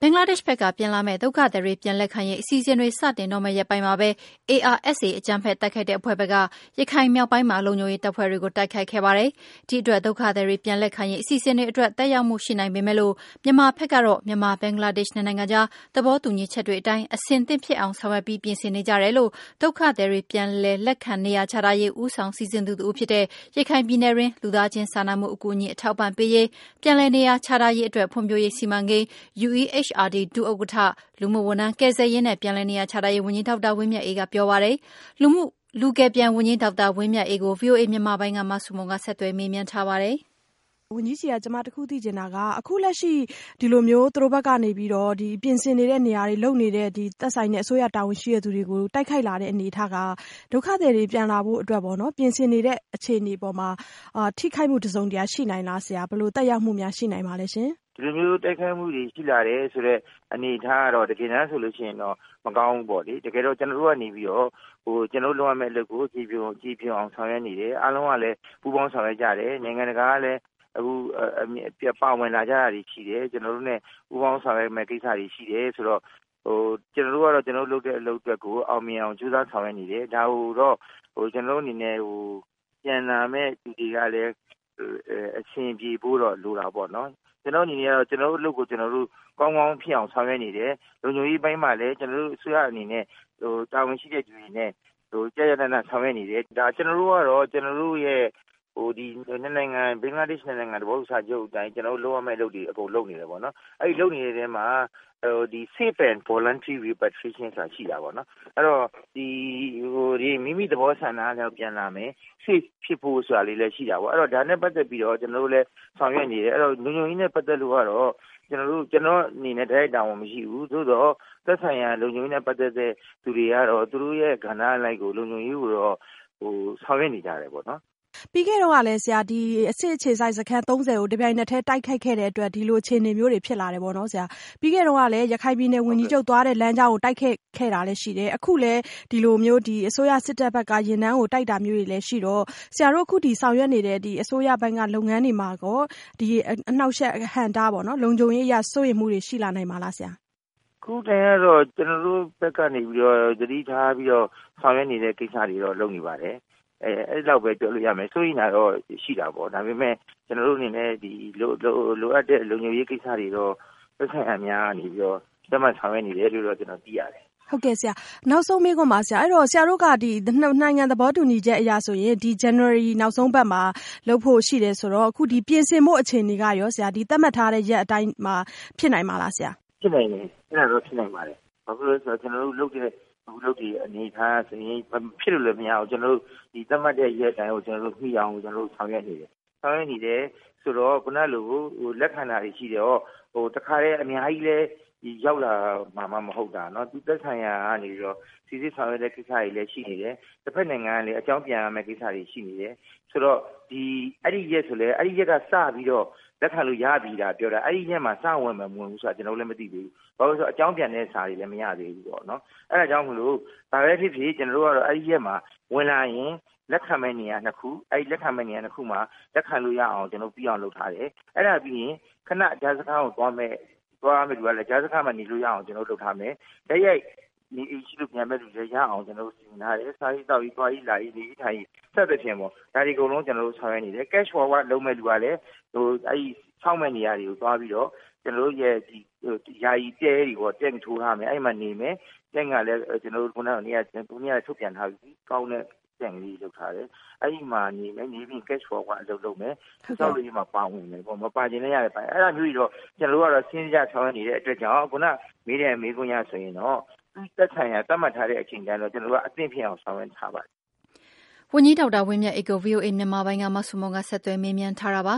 ဘင်္ဂလားဒေ့ရှ်ဘက်ကပြန်လာမယ့်ဒုက္ခသည်တွေပြန်လက်ခံရေးအစီအစဉ်တွေစတင်တော့မယ့်ရက်ပိုင်းမှာပဲ ARSA အကြမ်းဖက်တိုက်ခိုက်တဲ့အဖွဲ့ဘက်ကရခိုင်မြောက်ပိုင်းမှာလုံခြုံရေးတပ်ဖွဲ့တွေကိုတိုက်ခိုက်ခဲ့ပါတယ်။ဒီအတွက်ဒုက္ခသည်တွေပြန်လက်ခံရေးအစီအစဉ်တွေအတွက်သက်ရောက်မှုရှိနိုင်ပေမဲ့လို့မြန်မာဘက်ကတော့မြန်မာဘင်္ဂလားဒေ့ရှ်နိုင်ငံကြားသဘောတူညီချက်တွေအတိုင်းအဆင်သင့်ဖြစ်အောင်ဆောင်ရွက်ပြီးပြင်ဆင်နေကြတယ်လို့ဒုက္ခသည်တွေပြန်လက်ခံနေရာချထားရေးဦးဆောင်စီစဉ်သူတဦးဖြစ်တဲ့ရခိုင်ပြည်နယ်တွင်လူသားချင်းစာနာမှုအကူအညီအထောက်ပံ့ပေးရေးပြန်လည်နေရာချထားရေးအတွက်ဖွံ့ဖြိုးရေးစီမံကိန်း UEHRD ဒုဥက္ကဋ္ဌလူမှုဝန်ထမ်းကယ်ဆယ်ရေးနဲ့ပြန်လည်နေရာချထားရေးဝန်ကြီးဒေါက်တာဝင်းမြတ်အေးကပြောပါတယ်။လူကယ်ပြန်ဝန်ကြီးဒေါက်တာဝင်းမြတ်အေးကို VOA မြန်မာပိုင်းကမဆုမွန်ကဆက်သွယ်မေးမြန်းထားပါတယ်။ဝန်ကြီးကြီးကကျွန်မတခုသိချင်တာကအခုလက်ရှိဒီလိုမျိုးသူတို့ဘက်ကနေပြီးတော့ဒီပြင်ဆင်နေတဲ့နေရာတွေလုပ်နေတဲ့ဒီသက်ဆိုင်တဲ့အစိုးရတာဝန်ရှိတဲ့သူတွေကိုတိုက်ခိုက်လာတဲ့အနေအထားကဒုက္ခသည်တွေပြန်လာဖို့အတွက်ပေါ့နော်ပြင်ဆင်နေတဲ့အခြေအနေပေါ်မှာထိခိုက်မှုတစုံတရာရှိနိုင်လားဆရာဘယ်လိုသက်ရောက်မှုများရှိနိုင်ပါလဲရှင်ဒီလိုမျိုးတိုက်ခိုက်မှုတွေရှိလာတယ်ဆိုတော့အနေအထားကတော့တကယ်တမ်းဆိုလို့ရှိရင်တော့မကောင်းဘူးပေါ့လေတကယ်တော့ကျွန်တော်တို့ကနေပြီးတော့ကျွန်တော်တို့လုပ်ရမယ့်အလုပ်ကိုကြည်ပြွန်အောင်ဆောင်ရွက်နေတယ်အားလုံးကလည်းပူးပေါင်းဆောင်ရွက်ကြတယ်နိုင်ငံတကာကလည်းအခုပါဝင်လာကြတာတွေရှိတယ်ကျွန်တော်တို့ ਨੇ ပူးပေါင်းဆောင်ရွက်မယ့်ကိစ္စတွေရှိတယ်ဆိုတော့ကျွန်တော်တို့ကတော့ကျွန်တော်တို့လုပ်တဲ့အလုပ်အတွက်ကိုအောင်မြင်အောင်ကြိုးစားဆောင်ရွက်နေတယ်ဒါတော့ကျွန်တော်တို့အနေနဲ့ပြန်လာမယ့်ဒီတွေကလည်းအရှင်ပြေဖို့တော့လိုတာပေါ့နော်ကျွန်တော်အနေနဲ့ကတော့ကျွန်တော်တို့အလုပ်ကိုကျွန်တော်တို့ကောင်းကောင်းဖြစ်အောင်ဆောင်ရွက်နေတယ်လုံခြုံရေးပိုင်းမှာလည်းကျွန်တော်တို့အစိုးရအနေနဲ့တာဝန်ရှိတဲ့သူတွေနဲ့ကြာကြာနာဆောင်ရွက်နေတယ်ဒါကျွန်တော်တို့ကတော့ကျွန်တော်တို့ရဲ့ဒီနိုင်ငံဘင်္ဂလားဒေ့ရှ်နိုင်ငံတဘောစာချုပ်အတိုင်းကျွန်တော်တို့လုပ်ရမယ့်လုပ်တွေအကုန်လုပ်နေတယ်ပေါ့နော်အဲ့ဒီလုပ်နေတဲ့ထဲမှာဒီ safe and voluntary repatriation ဆိုတာရှိတာပေါ့နော်အဲ့တော့ဒီမိမိသဘောဆန္ဒနဲ့ပြန်လာမယ် safe ဖြစ်ဖို့ဆိုတာလေးလည်းရှိတာပေါ့အဲ့တော့ဒါနဲ့ပတ်သက်ပြီးတော့ကျွန်တော်တို့လည်းဆောင်ရွက်နေတယ်အဲ့တော့လုံခြုံရေးနဲ့ပတ်သက်လို့ကတော့ကျွန်တော်အနေနဲ့တိုက်တာဝန်မရှိဘူးသို့တော့သက်ဆိုင်ရာလုံခြုံရေးနဲ့ပတ်သက်တဲ့သူတွေကတော့သူတို့ရဲ့ကဏ္ဍအလိုက်ကိုလုံခြုံရေးကိုတော့ဆောင်ရွက်နေကြတယ်ပေါ့နော်ပြီးခဲ့တော့ကလည်းဆရာဒီအစစ်အခြေဆိုင်စခန်း30ကိုတပြိုင်နက်တည်းတိုက်ခိုက်ခဲ့တဲ့အတွက်ဒီလိုအခြေအနေမျိုးတွေဖြစ်လာတယ်ပေါ့နော်ဆရာပြီးခဲ့တော့ကလည်းရခိုင်ပြည်နယ်ဝန်ကြီးချုပ်သွားတဲ့လမ်းကြောင်းကိုတိုက်ခဲ့တာလည်းရှိတယ်အခုလည်းဒီလိုမျိုးဒီအစိုးရစစ်တပ်ဘက်ကရင်နှန်းကိုတိုက်တာမျိုးတွေလည်းရှိတော့ဆရာတို့အခုဒီဆောင်ရွက်နေတဲ့ဒီအစိုးရဘက်ကလုပ်ငန်းတွေမှာကောဒီအနှောက်အယှက်ဟန်တာပေါ့နော်လုံခြုံရေးအရစိုးရိမ်မှုတွေရှိလာနိုင်ပါလားဆရာခုတည်းကတော့ကျွန်တော်တို့ဘက်ကနေပြီးတော့သတိထားပြီးတော့ဆောင်ရွက်နေတဲ့ကိစ္စတွေတော့လုပ်နေပါတယ်အဲ့လောက်ပဲပြောလို့ရမယ်ဆိုရင်တော့ရှိတာပေါ့ဒါပေမဲ့ကျွန်တော်တို့အနေနဲ့ဒီလိုအပ်တဲ့လုံခြုံရေးကိစ္စတွေတော့သက်ဆိုင်အများကနေပြီးတော့သတ်မှတ်ဆောင်ရွက်နေတယ်လို့တော့ကျွန်တော်သိရတယ်ဟုတ်ကဲ့ဆရာနောက်ဆုံးမေးခွန်းပါဆရာအဲ့တော့ဆရာတို့ကဒီနိုင်ငံသဘောတူညီချက်အရာဆိုရင်ဒီ January နောက်ဆုံးပတ်မှာလုပ်ဖို့ရှိတယ်ဆိုတော့အခုဒီပြင်ဆင်ဖို့အခြေအနေကရောဆရာဒီသတ်မှတ်ထားတဲ့ရက်အတိုင်းမှာဖြစ်နိုင်မှာလားဆရာဖြစ်နိုင်တယ်အဲ့ဒါတော့ဖြစ်နိုင်ပါတယ်ဘာဖြစ်လို့လဲဆိုတော့ကျွန်တော်တို့လုပ်တဲ့အခုလုပ်ဒီအနေထားဆိုရင်ဖြစ်လို့လည်းမရအောင်ကျွန်တော်တို့ဒီသတ်မှတ်တဲ့ရက်တိုင်းကိုကျွန်တော်တို့နှီးအောင်ကျွန်တော်တို့ဆောင်ရွက်နေတယ်ဆိုတော့ခုနလိုလက်ခံတာတွေရှိတယ်တခါတည်းအများကြီးလဲရောက်လာမှာမဟုတ်တာเนาะသူသက်ဆိုင်ရာကနေပြီးတော့စီစစ်ဆောင်ရွက်တဲ့ကိစ္စတွေလည်းရှိနေတယ်တစ်ဖက်နိုင်ငံကလည်းအကြောင်းပြန်ရမယ့်ကိစ္စတွေရှိနေတယ်ဆိုတော့အဲ့ဒီရက်ဆိုလဲအဲ့ဒီရက်ကစပြီးတော့လက်ခံလို့ရပြီလားပြောတာအဲ့ဒီရက်မှာစဝင်မှာမဝင်ဘူးဆိုတာကျွန်တော်လည်းမသိသေးဘူးဘာလို့ဆိုအကြောင်းပြန်တဲ့စာတွေလည်းမရသေးဘူးပေါ့เนาะအဲ့ဒါကြောင့်မလို့ဒါပဲဖြစ်ဖြစ်ကျွန်တော်တို့ကတော့အဲ့ဒီရက်မှာဝင်လာရင်လက်ခံမဲ့နေရာနှစ်ခုအဲ့လက်ခံမဲ့နေရာနှစ်ခုမှာလက်ခံလို့ရအောင်ကျွန်တော်ပြီးအောင်လုပ်ထားတယ်အဲ့ဒါပြီးရင်ခဏဂျာစခန်းကိုသွားမယ်သူကလည်းဂျာစခန်းမှာနေလို့ရအောင်ကျွန်တော်လုပ်ထားမယ်တရိုက်နေအိမ်ရှိလို့ပြန်မဲ့လူတွေရအောင်ကျွန်တော်တို့စီစဉ်ထားတယ်စာရေးတောက်ရေးသွားရေးလာရေးနေထိုင်ဆက်တဲ့ပြင်ပေါ့ဒါဒီအကုန်လုံးကျွန်တော်တို့ဆောင်ရွက်နေတယ် cash forward လုပ်မဲ့လူကလည်းအဲ့ဆောက်မဲ့နေရာတွေကိုသွားပြီးတော့ကျွန်တော်တို့ရဲ့ဒီယာယီတဲတွေပေါ့တက်ထိုးထားမယ်အဲ့မှာနေမယ်တက်ကလည်းကျွန်တော်တို့ခုနကနေရာထုတ်ပြန်ထားပြီးကောင်းတဲ့တန်ကြီးလုပ်ထားတယ်အဲ့ဒီမှာနေမယ်နေပြီး cash forward အလုပ်လုပ်မယ်စောက်လို့ရမှာပါဝင်မယ်ပေါ့မပါခြင်းလည်းရတယ်ပါအဲ့ဒါမျိုးကြီးတော့ကျွန်တော်တို့ကတော့စဉ်းစားဆောင်ရွက်နေတဲ့အတွက်ကြောင့်ခုနမေးတဲ့မေးခွန်းရဆိုရင်တော့သက်ဆိုင်ရာသတ်မှတ်ထားတဲ့အချိန်တန်းတော့ကျွန်တော်တို့ကအသင့်ဖြစ်အောင်ဆောင်ရွက်ထားပါတယ်ဝန်ကြီးဒေါက်တာဝင်းမြတ်အေးကို VOA မြန်မာပိုင်းကမဆုမွန်ကဆက်သွယ်မေးမြန်းထားတာပါ